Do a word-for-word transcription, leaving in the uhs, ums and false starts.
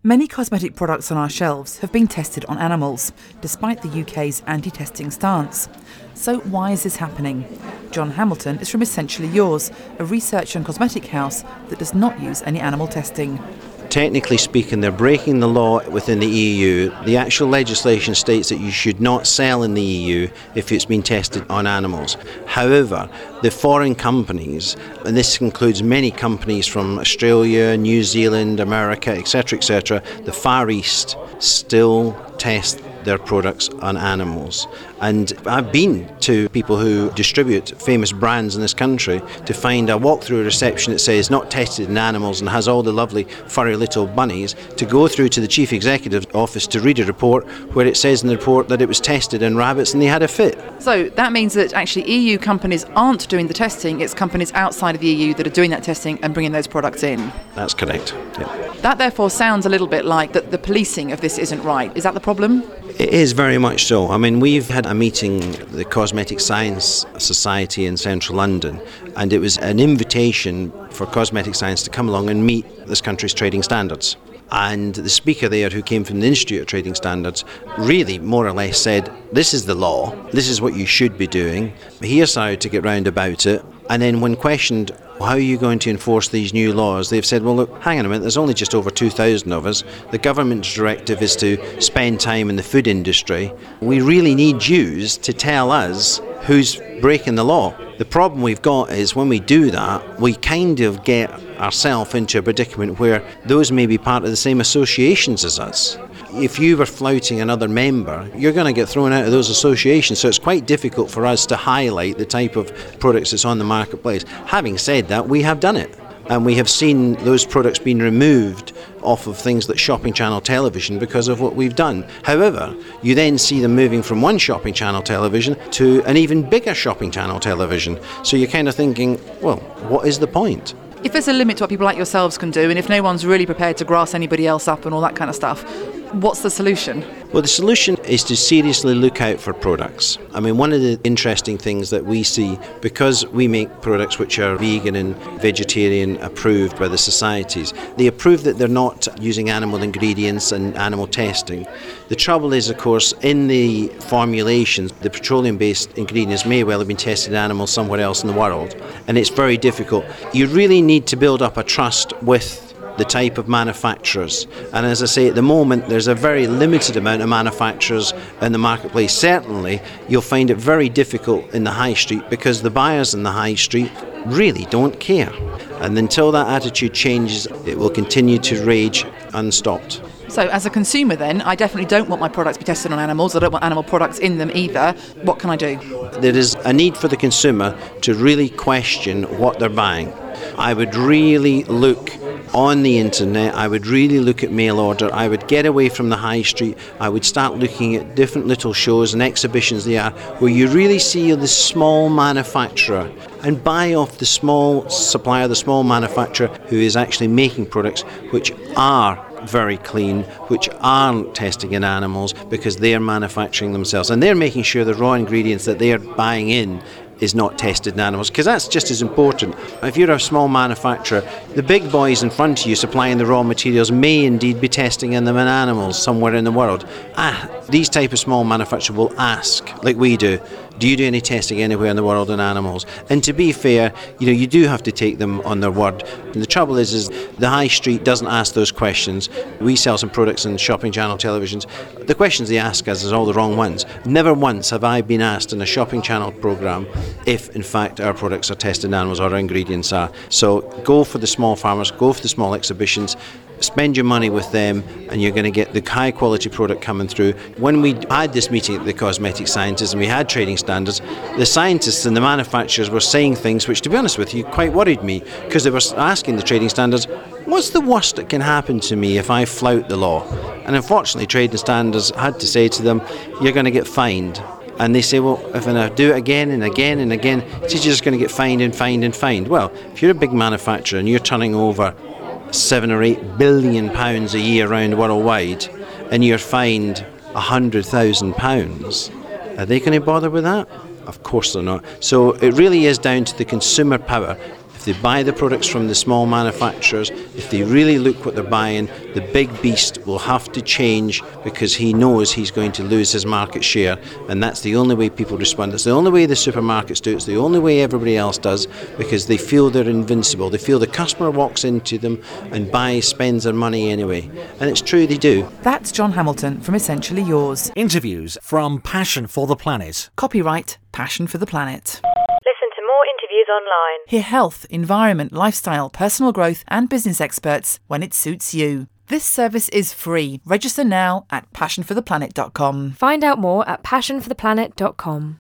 Many cosmetic products on our shelves have been tested on animals, despite the U K's anti-testing stance. So why is this happening? John Hamilton is from Essentially Yours, a research and cosmetic house that does not use any animal testing. Technically speaking, they're breaking the law within the E U. The actual legislation states that you should not sell in the E U if it's been tested on animals. However, the foreign companies, and this includes many companies from Australia, New Zealand, America, et cetera, et cetera, the Far East still test their products on animals. And I've been to people who distribute famous brands in this country to find a walk-through reception that says not tested in animals and has all the lovely furry little bunnies, to go through to the chief executive's office to read a report where it says in the report that it was tested in rabbits and they had a fit. So that means that actually E U companies aren't doing the testing, it's companies outside of the E U that are doing that testing and bringing those products in. That's correct, yeah. That therefore sounds a little bit like that the policing of this isn't right. Is that the problem? It is very much so. I mean, we've had a meeting, the Cosmetic Science Society in central London, and it was an invitation for cosmetic science to come along and meet this country's trading standards. And the speaker there, who came from the Institute of Trading Standards, really more or less said, this is the law, this is what you should be doing, here's how to get round about it. And then when questioned, how are you going to enforce these new laws? They've said, well, look, hang on a minute, there's only just over two thousand of us. The government's directive is to spend time in the food industry. We really need yous to tell us who's breaking the law. The problem we've got is when we do that, we kind of get ourselves into a predicament where those may be part of the same associations as us. If you were flouting another member, you're going to get thrown out of those associations, so it's quite difficult for us to highlight the type of products that's on the marketplace. Having said that, we have done it, and we have seen those products being removed off of things like Shopping Channel Television because of what we've done. However, you then see them moving from one Shopping Channel Television to an even bigger Shopping Channel Television. So you're kind of thinking, well, what is the point? If there's a limit to what people like yourselves can do, and if no one's really prepared to grass anybody else up and all that kind of stuff, what's the solution? Well, the solution is to seriously look out for products. I mean, one of the interesting things that we see, because we make products which are vegan and vegetarian approved by the societies, they approve that they're not using animal ingredients and animal testing. The trouble is, of course, in the formulations, the petroleum-based ingredients may well have been tested in animals somewhere else in the world, and it's very difficult. You really need to build up a trust with the type of manufacturers. And as I say, at the moment, there's a very limited amount of manufacturers in the marketplace. Certainly, you'll find it very difficult in the high street because the buyers in the high street really don't care. And until that attitude changes, it will continue to rage unstopped. So as a consumer then, I definitely don't want my products to be tested on animals. I don't want animal products in them either. What can I do? There is a need for the consumer to really question what they're buying. I would really look on the internet, I would really look at mail order, I would get away from the high street, I would start looking at different little shows and exhibitions they are where you really see the small manufacturer and buy off the small supplier, the small manufacturer who is actually making products which are very clean, which aren't testing in animals because they're manufacturing themselves and they're making sure the raw ingredients that they're buying in is not tested in animals, because that's just as important. If you're a small manufacturer, the big boys in front of you supplying the raw materials may indeed be testing in them in animals somewhere in the world. Ah, these type of small manufacturers will ask, like we do, do you do any testing anywhere in the world on animals? And to be fair, you know, you do have to take them on their word. And the trouble is, is the high street doesn't ask those questions. We sell some products in Shopping Channel televisions. The questions they ask us is all the wrong ones. Never once have I been asked in a Shopping Channel programme if, in fact, our products are tested in animals or our ingredients are. So go for the small farmers, go for the small exhibitions, spend your money with them, and you're going to get the high quality product coming through. When we had this meeting at the Cosmetic Scientists and we had trading standards, the scientists and the manufacturers were saying things which, to be honest with you, quite worried me, because they were asking the trading standards, what's the worst that can happen to me if I flout the law? And unfortunately, trading standards had to say to them, you're going to get fined. And they say, well, if I do it again and again and again, it's just going to get fined and fined and fined. Well, if you're a big manufacturer and you're turning over seven or eight billion pounds a year around worldwide, and you're fined a hundred thousand pounds, are they going to bother with that? Of course they're not. So it really is down to the consumer power. If they buy the products from the small manufacturers, if they really look what they're buying, the big beast will have to change because he knows he's going to lose his market share, and that's the only way people respond. It's the only way the supermarkets do it. It's the only way everybody else does, because they feel they're invincible. They feel the customer walks into them and buys, spends their money anyway. And it's true, they do. That's John Hamilton from Essentially Yours. Interviews from Passion for the Planet. Copyright Passion for the Planet. Listen to more interviews online. Hear health, environment, lifestyle, personal growth and business experts when it suits you. This service is free. Register now at passion for the planet dot com. Find out more at passion for the planet dot com.